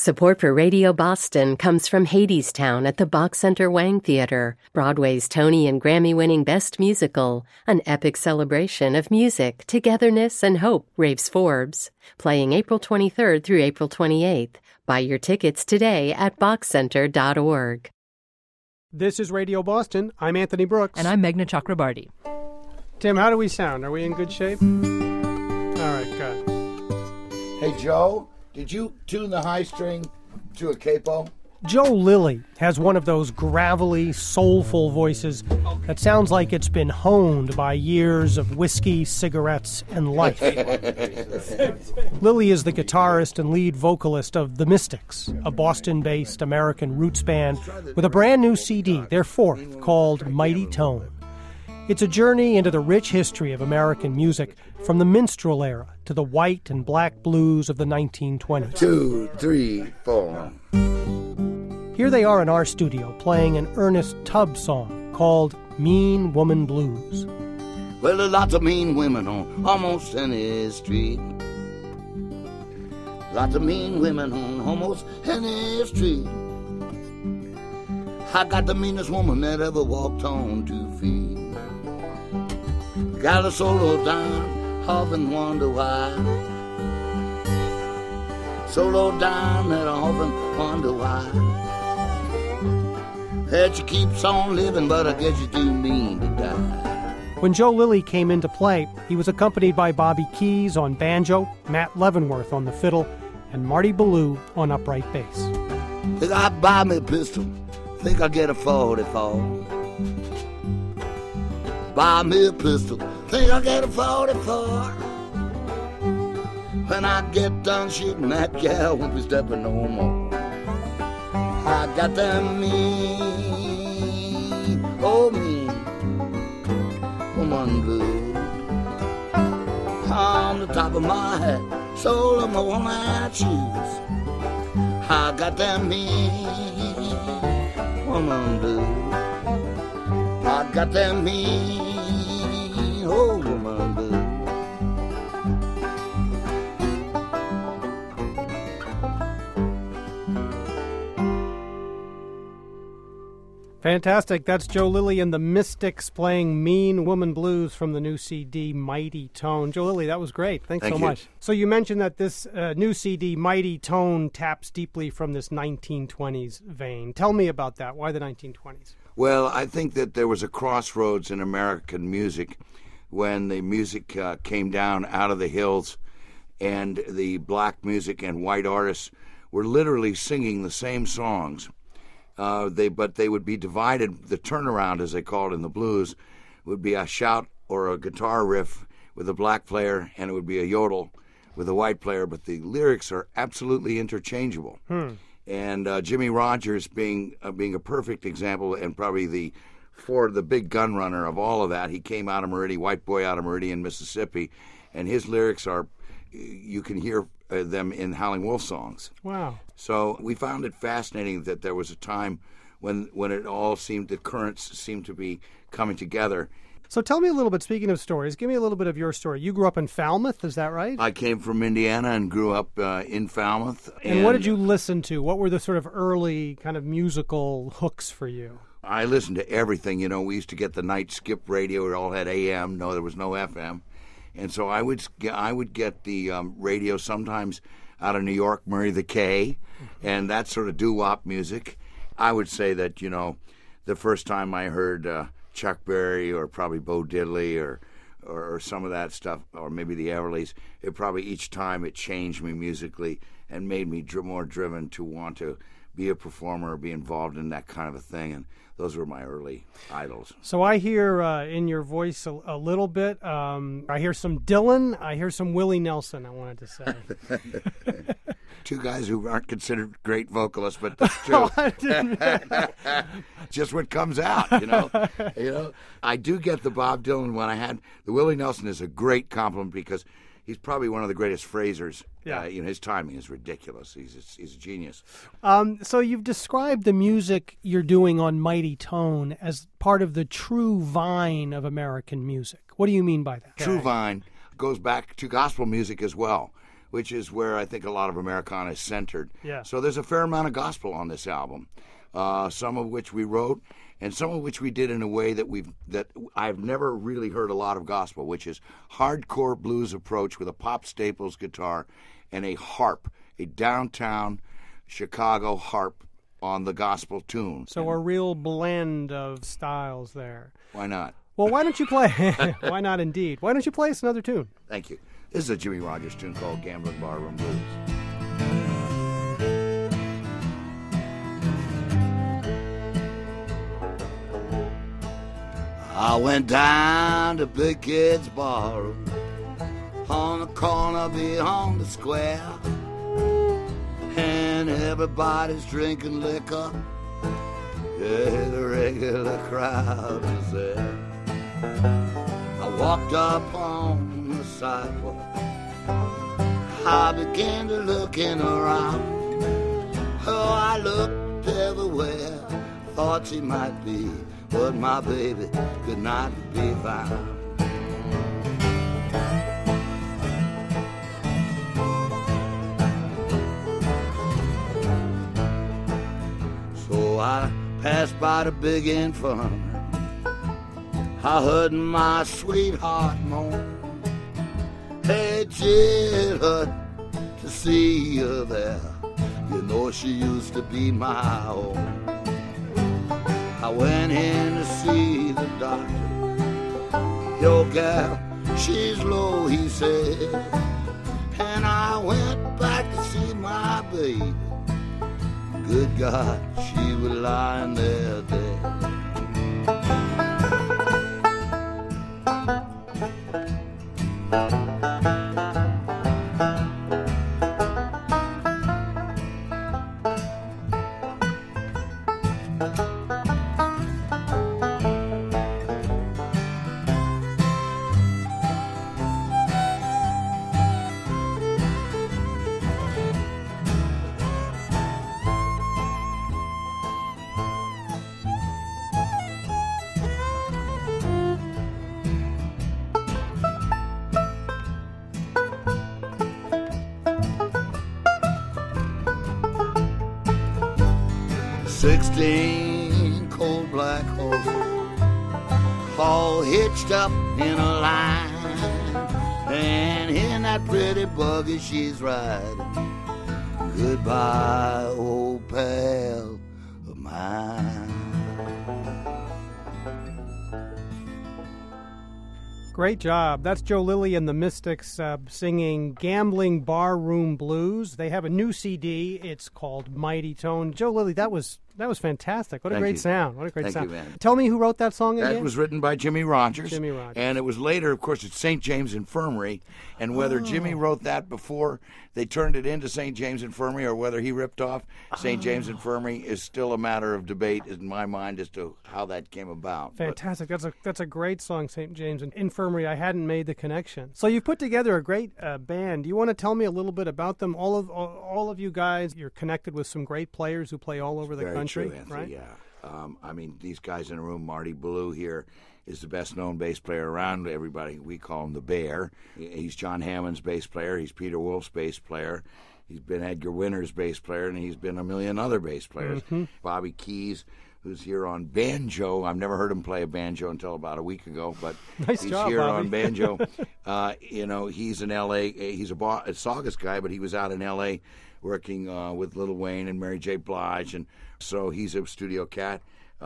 Support for Radio Boston comes from Hadestown at the Bach Center Wang Theater, Broadway's Tony and Grammy-winning Best Musical, an epic celebration of music, togetherness, and hope, raves Forbes. Playing April 23rd through April 28th. Buy your tickets today at bachcenter.org. This is Radio Boston. I'm Anthony Brooks. And I'm Meghna Chakrabarty. Tim, how do we sound? Are we in good shape? All right, good. Hey, Joe, did you tune the high string to a capo? Joe Lilly has one of those gravelly, soulful voices that sounds like it's been honed by years of whiskey, cigarettes, and life. Lilly is the guitarist and lead vocalist of The Mystics, a Boston-based American roots band with a brand new CD, their fourth, called Mighty Tone. It's a journey into the rich history of American music from the minstrel era to the white and black blues of the 1920s. 2, 3, 4. Here they are in our studio playing an Ernest Tubb song called Mean Woman Blues. Well, there's lots of mean women on almost any street. Lots of mean women on almost any street. I got the meanest woman that ever walked on 2 feet. Got a solo down, often wonder why. So low down that I often wonder why. That she keeps on living, but I guess she's too mean to die. When Joe Lilly came into play, he was accompanied by Bobby Keys on banjo, Matt Leavenworth on the fiddle, and Marty Ballou on upright bass. Think I buy me a pistol, think I get a 44. Buy me a pistol, think I get a 44. When I get done shooting, that gal won't be stepping no more. I got them mean, oh mean, woman blue. On the top of my head, sole of my woman shoes. I got them mean, woman blue. I got them mean, oh woman blue. Fantastic. That's Joe Lilly and the Mystics playing Mean Woman Blues from the new CD, Mighty Tone. Joe Lilly, that was great. Thanks so much. So you mentioned that this new CD, Mighty Tone, taps deeply from this 1920s vein. Tell me about that. Why the 1920s? Well, I think that there was a crossroads in American music when the music came down out of the hills and the black music and white artists were literally singing the same songs. But they would be divided. The turnaround, as they call it in the blues, would be a shout or a guitar riff with a black player, and it would be a yodel with a white player. But the lyrics are absolutely interchangeable. And Jimmy Rogers being a perfect example, and probably the big gun runner of all of that. He came out of Meridian, white boy out of Meridian, Mississippi, and his lyrics are, you can hear them in Howlin' Wolf songs. Wow. So we found it fascinating that there was a time when it all seemed, the currents seemed to be coming together. So tell me a little bit, speaking of stories, give me a little bit of your story. You grew up in Falmouth, is that right? I came from Indiana and grew up in Falmouth. And what did you listen to? What were the sort of early kind of musical hooks for you? I listened to everything. You know, we used to get the night skip radio. It all had AM. No, there was no FM. And so I would get the radio sometimes out of New York, Murray the K, and that sort of doo-wop music. I would say that, you know, the first time I heard Chuck Berry or probably Bo Diddley or some of that stuff, or maybe the Everlys, each time it changed me musically and made me more driven to want to be a performer or be involved in that kind of a thing. And those were my early idols. So I hear in your voice a little bit. I hear some Dylan. I hear some Willie Nelson, I wanted to say. Two guys who aren't considered great vocalists, but that's true. Just what comes out, you know. I do get the Bob Dylan when I had the Willie Nelson is a great compliment because he's probably one of the greatest phrasers. Yeah. His timing is ridiculous. He's a genius. So you've described the music you're doing on Mighty Tone as part of the true vine of American music. What do you mean by that? True vine goes back to gospel music as well, which is where I think a lot of Americana is centered. Yeah. So there's a fair amount of gospel on this album, some of which we wrote, and some of which we did in a way that I've never really heard a lot of gospel, which is hardcore blues approach with a Pop Staples guitar and a harp, a downtown Chicago harp on the gospel tune. So a real blend of styles there. Why not? Well, why don't you play? Why not indeed? Why don't you play us another tune? Thank you. This is a Jimmie Rodgers tune called Gambling Barroom Blues. I went down to Big Kid's Barroom on the corner beyond the square, and everybody's drinking liquor. Yeah, the regular crowd is there. I walked up on the sidewalk. I began to looking around. Oh, I looked everywhere. Thought she might be, but my baby could not be found. So I passed by the big infirmary. I heard my sweetheart moan. Hey, it hurt to see you there. You know she used to be my own. I went in to see the doctor. Your gal, she's low, he said. And I went back to see my baby. Good God, she was lying there dead. 16 cold black horses, all hitched up in a line, and in that pretty buggy she's riding. Goodbye, old pal of mine. Great job. That's Joe Lilly and the Mystics singing Gambling Barroom Blues. They have a new CD. It's called Mighty Tone. Joe Lilly, that was fantastic. What a great sound. What a great sound. Thank you, man. Tell me who wrote that song again? That was written by Jimmie Rodgers. Jimmie Rodgers. And it was later, of course, at St. James Infirmary. And whether Jimmie wrote that before they turned it into St. James Infirmary or whether he ripped off St. James Infirmary is still a matter of debate in my mind as to how that came about. Fantastic. That's a great song, St. James Infirmary. I hadn't made the connection. So you've put together a great band. Do you want to tell me a little bit about them? All of you guys, you're connected with some great players who play all over the country, true, Anthony, right? Yeah. I mean, these guys in the room, Marty Ballou here is the best-known bass player around. Everybody, we call him the Bear. He's John Hammond's bass player. He's Peter Wolf's bass player. He's been Edgar Winter's bass player, and he's been a million other bass players. Mm-hmm. Bobby Keys, who's here on banjo. I've never heard him play a banjo until about a week ago, but nice he's job, here Bobby. on banjo. He's in L.A. He's a Saugus guy, but he was out in L.A. working with Lil Wayne and Mary J. Blige, and so he's a studio cat.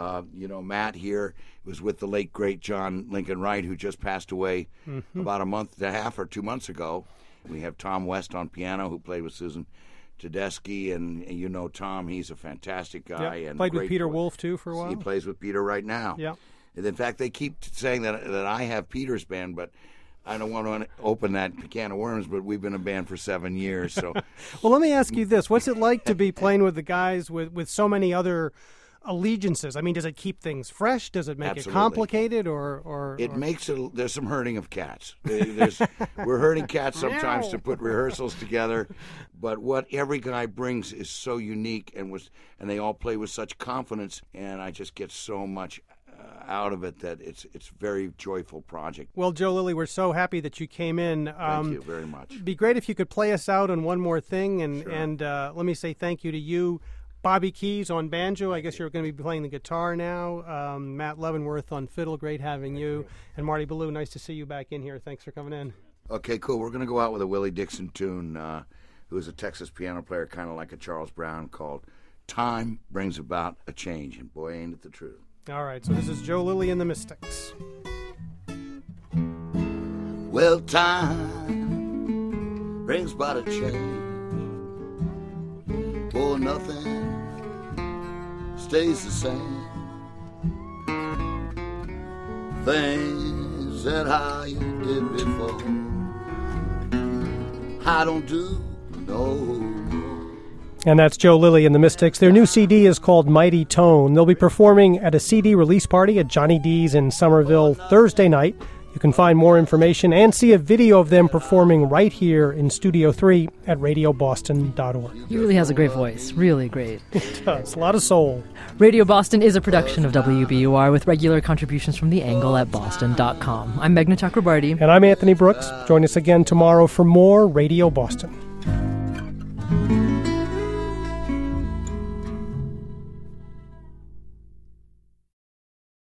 Matt here was with the late, great John Lincoln Wright, who just passed away about a month and a half or 2 months ago. We have Tom West on piano, who played with Susan Tedeschi, and you know Tom, he's a fantastic guy. Yeah. And played with Peter Wolf, too, for a while? He plays with Peter right now. Yeah. And in fact, they keep saying that I have Peter's band, but I don't want to open that can of worms, but we've been a band for 7 years. So, well, let me ask you this. What's it like to be playing with the guys with so many other allegiances? I mean, does it keep things fresh? Does it make Absolutely. it complicated? Or makes it. There's some herding of cats. We're herding cats sometimes to put rehearsals together, but what every guy brings is so unique, and they all play with such confidence, and I just get so much out of it that it's a very joyful project. Well, Joe Lilly, we're so happy that you came in. Thank you very much. It'd be great if you could play us out on one more thing, and Sure. let me say thank you to you, Bobby Keys on banjo. I guess you're going to be playing the guitar now. Matt Leavenworth on fiddle. Great having you. And Marty Ballou, nice to see you back in here. Thanks for coming in. Okay, cool. We're going to go out with a Willie Dixon tune, who is a Texas piano player, kind of like a Charles Brown, called Time Brings About a Change. And boy, ain't it the truth. All right, so this is Joe Lilly and the Mystics. Well, time brings about a change. For nothing stays the same. Things that how you did before, I don't do no more. And that's Joe Lilly and the Mystics. Their new CD is called Mighty Tone. They'll be performing at a CD release party at Johnny D's in Somerville Thursday night. You can find more information and see a video of them performing right here in Studio 3 at radioboston.org. He really has a great voice. Really great. It does. A lot of soul. Radio Boston is a production of WBUR with regular contributions from The Angle at boston.com. I'm Meghna Chakrabarty. And I'm Anthony Brooks. Join us again tomorrow for more Radio Boston.